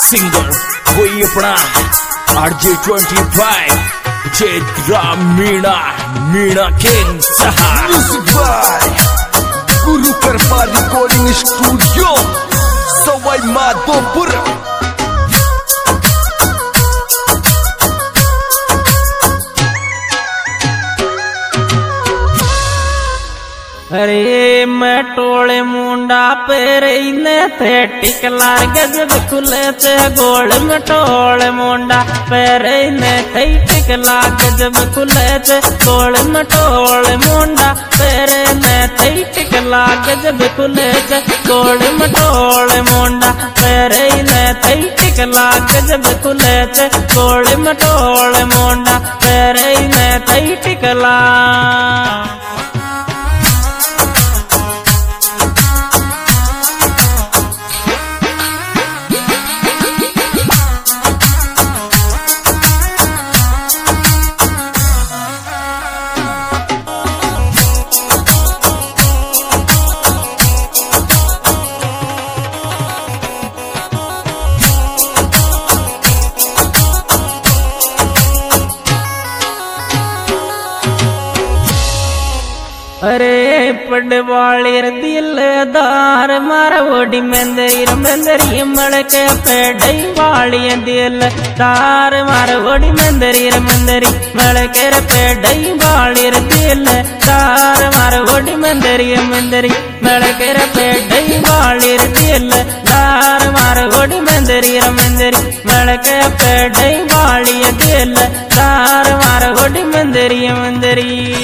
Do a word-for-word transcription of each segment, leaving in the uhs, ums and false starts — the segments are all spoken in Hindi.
सिंगर कोई अपना RJ twenty five Chetra Meena Meena King साहब music by Guru Kripa recording studio Sawai Madhopur. अरे मैं टोले मुंडा पेरे थे टिकला गजब खुले थे गोल में टोले मुंडा पेरे थे टिकला गजब खुले थे गोल में टोले मुंडा पेरे थे टिकला गजब खुले थे गोल में टोले मुंडा पेरे थे टिकला गजब खुले थे गोल में टोले मुंडा पेरे थे टिकला। अरे पड़वाली दिलदार मारा ओडी मंदिर मंदिर मड़के पेड़ई वाली दिलदार मारा ओडी मंदिर मंदिर मड़के पेड़ई वाली दिलदार मारा ओडी मंदिर मंदिर मड़के पेड़ई वाली दिलदार मारा ओडी मंदिर मंदिर मड़के पेड़ई वाली दिलदार मारा ओडी मंदिर मंदिर।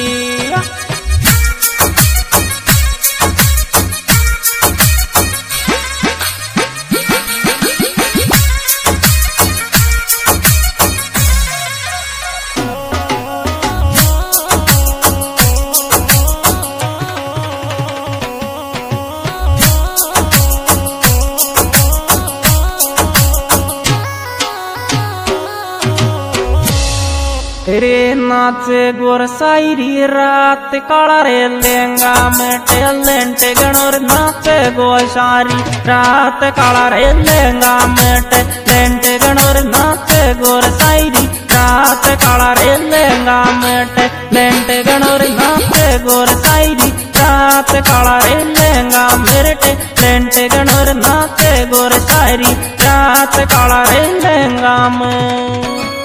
रे नाचे गोर सायरी रात काला रे लेंगा में टेलेंट गणोर नाचे गोशारी रात काला रे लेंगा में टेलेंट गणोर नाचे गोर सायरी रात काला रे लेंगा में टेलेंट गणोर नाचे गोर सायरी रात काला रे लेंगा मेरे टेलेंट गणोर नाचे गोर सायरी रात काला रे लेंगा में।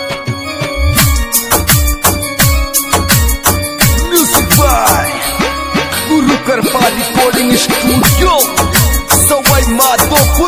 गुरु कृपा रिकॉर्डिंग स्टूडियो सवाई माधोपुर।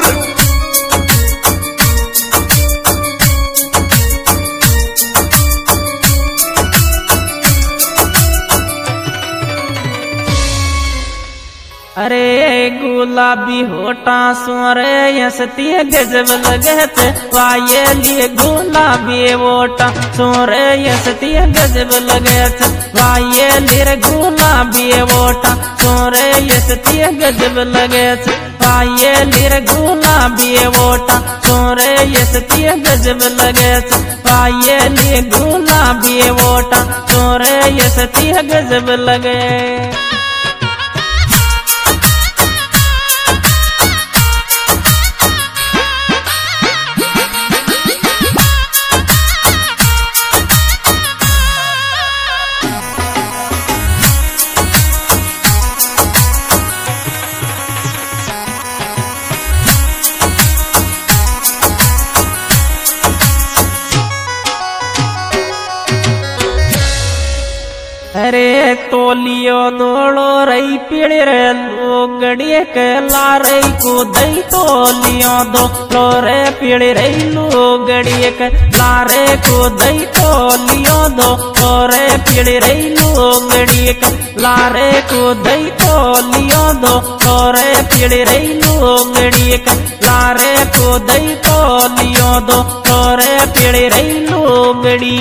अरे गुलाबी होटा सोरे यसती गजब लगे थे वाये लिए गुलाबी वोटा सोरे यसती गजब लगे थे वाये लिए गुलाबी वोटा सोरे यसती गजब लगे थे वाये लिए गुलाबी वोटा सोरे यसती गजब लगे थे वाये लिए गुलाबी वोटा सोरे यसती गजब लगे। अरे तोलियो दौड़ो रही पीड़ी रे लोगड़िए के लारे को दई तोलियो दो रे पीड़ी रही लोगड़िए के लारे को दई तोलियो दो रे पीड़ी रही लोगड़िए के लारे को दई तोलियो दो रे पीड़ी रही लोगड़िए के लारे को दई तोलियो दो रे पीड़ी रही लोगड़ी।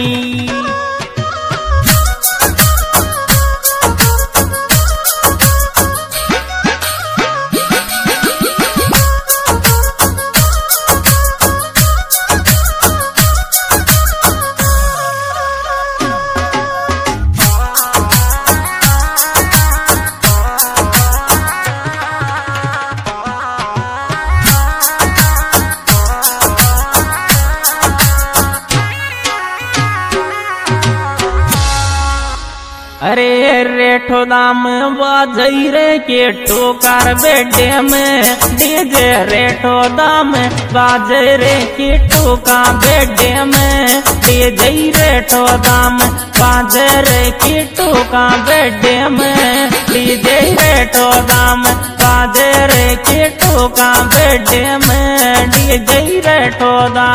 बाजई रे के टोकर बेडे में डीजे रे ठोदा में बाजई रे के टोका बेडे में डीजे रे ठोदा में बाजे रे के टोका बेडे में डीजे रे ठोदा में बाजे रे के टोका बेडे में डीजे रे ठोदा।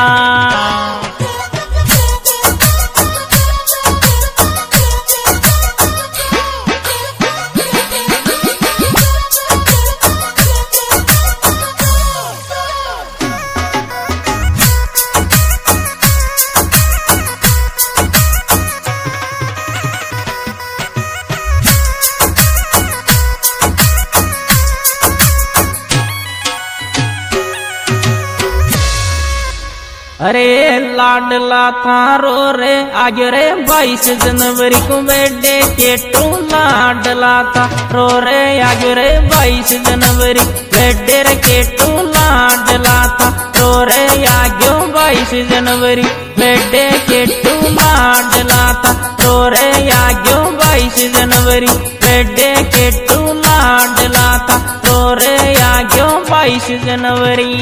अरे लाडला थारो रे आज रे बाईस जनवरी को बर्थडे के टू लाडला था रो रे आज रे बाईस जनवरी बर्थडे रे के टू लाडला था रो रे आज बाईस जनवरी बर्थडे के टू लाडला था रो रे आज बाईस जनवरी बर्थडे के टू लाडला था रो रे आज बाईस जनवरी।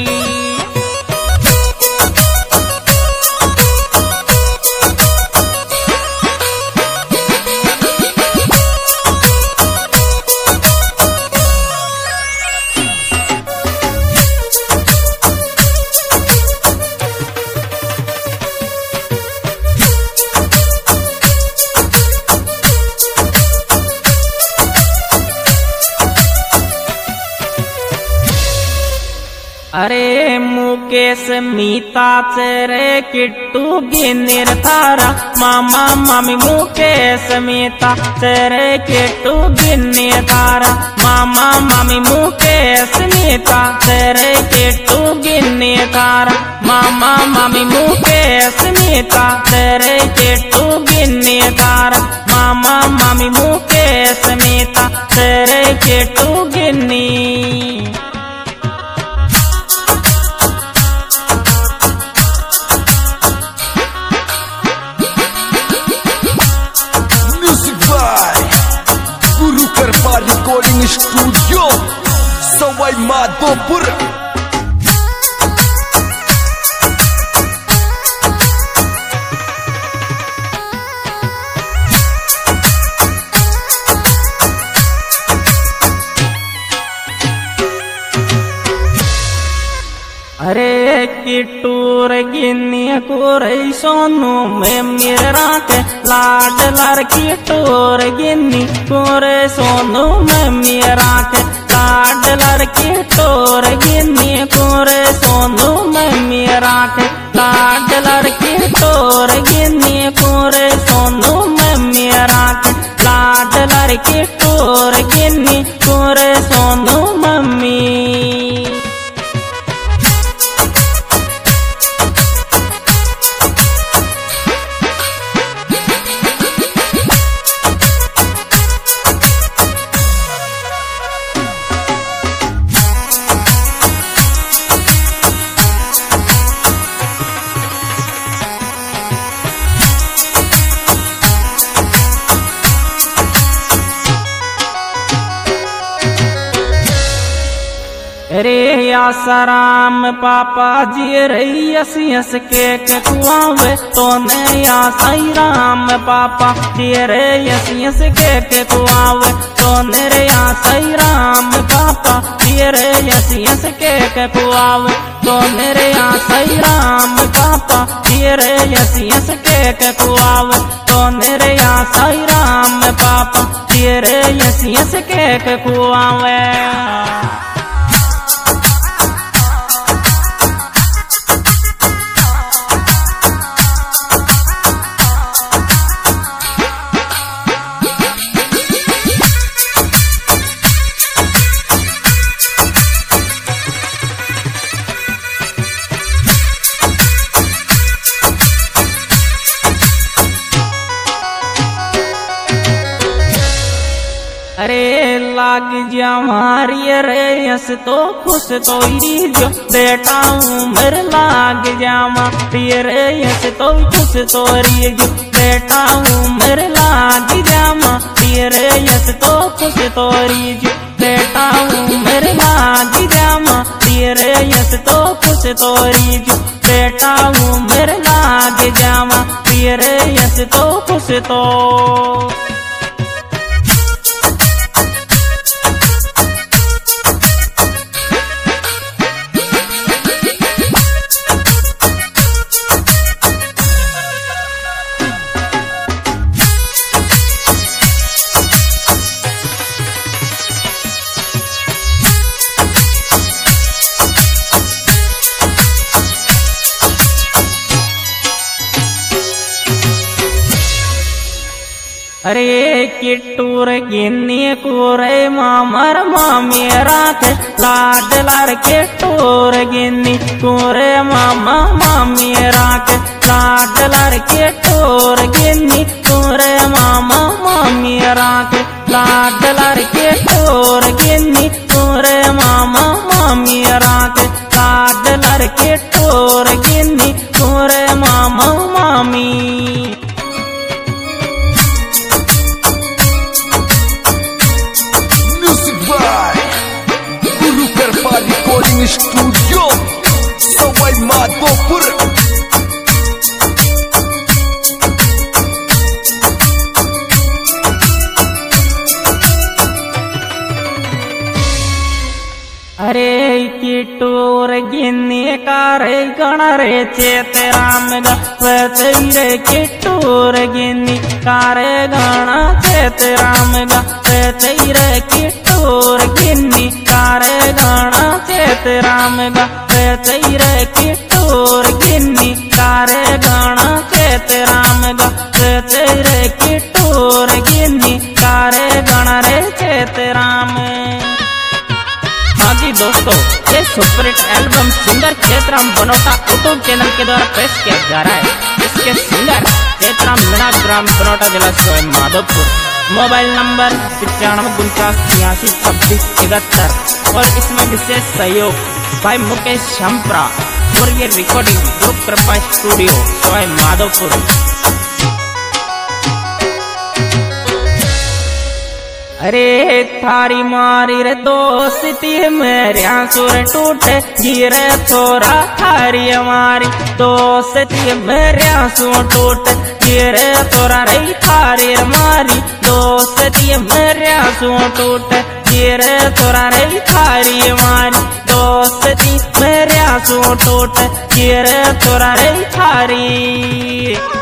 अरे मुकेश मीता चेरे किट्टू गिन्नीर थारा मामा मामी मुकेश मीता चेरे किट्टू गिन्नी थारा मामा मामी मुकेश मीता चेरे किट्टू गिन्नी थारा मामा मामी मुकेश मीता चेरे किट्टू गिन्नी थारा मामा मामी मुकेश मीता चेरे किट्टू गिन्नी। Recording studio Sawai Madhopur. अरे किटूर गिन्नी कोरे सोनू में मेरा के लाड लार किटूर गिन्नी कोरे सोनू में मेरा के लाड लार किटूर गिन्नी कोरे सोनू में मेरा के लाड लार किटूर गिन्नी कोरे सोनू में मेरा के लाड लार किटूर गिन्नी कोरे सोनू मम्मी। रे आसाराम पापा जी रही हसी हंस केक खुआवे तो ने या साई राम पापा जी रे हसी हंस केक खुआवे तो ने रे या साई राम पापा जी रे हसी हंस केक खुआवे तो ने रे या साई राम पापा जी रे हसी हंस केक खुआवे तो ने रे या साई राम पापा जी रे हसी हंस केक खुआवे। अरे लाग जा मारी रे हंस तो खुश तो जो बेटा उम्र लाग जा मारी रे हंस तो खुश तो जो बेटा हूँ मेरे लागी जामा तेरे यस तो खुश तोरी जो बेटा हूँ मेरे लागी जामा तेरे यस तो खुश तोरी जो बेटा हूँ मेरे लागे जामा तेरे यस तो खुश तो अरे किट्टूर गिन्नी कुरे मामर मामी राखे लाड लार किट्टूर गिन्नी कुरे मामा मामी राखे लाड लार किट्टूर गिन्नी कुरे मामा मामी राखे लाड लार किट्टूर गिन्नी कुरे मामा मामी राखे लाड लार किट्टूर गिन्नी कुरे मामा मामी रिकॉर्डिंग स्टूडियो सवाई माधोपुर। अरे किटूर गिन्नी कारे गणरे चेत राम गीरे किटूर गिन्नी कारे गण चेत राम गीरे किटूर गिन्नी कारे गण चेत राम गीरे किटूर गिन्नी कारे गण चेत राम गीरे किटूर गिन्नी कारे गण रे चेत राम। हाँ जी दोस्तों, ये superhit album singer Chetram Banota YouTube channel के द्वारा पेश किया जा रहा है। इसके सिंगर चेतराम मीणा, ग्राम बनोटा, जिला सवाई माधोपुर। मोबाइल नंबर पिचानवे उनचास छियासी छब्बीस तिहत्तर और इसमें विशेष सहयोग भाई मुकेश शंपरा और ये recording group Kripa studio Sawai Madhopur. अरे थारी मारी रे दोस्ती मेरे सुर टूटे गिरे छोरा थारी हमारी दोस्ती मेरे सुर टूटे गिरे छोरा रे थारी हमारी दोस्ती मेरे सुर टूटे गिरे छोरा रे थारी हमारी दोस्ती मेरे सुर टूटे गिरे छोरा रे थारी।